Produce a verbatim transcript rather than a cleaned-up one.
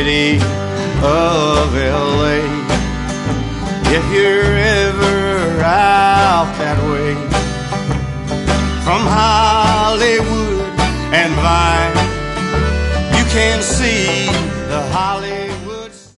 city of L A. If you're ever out that way, from Hollywood and Vine, you can see the Hollywood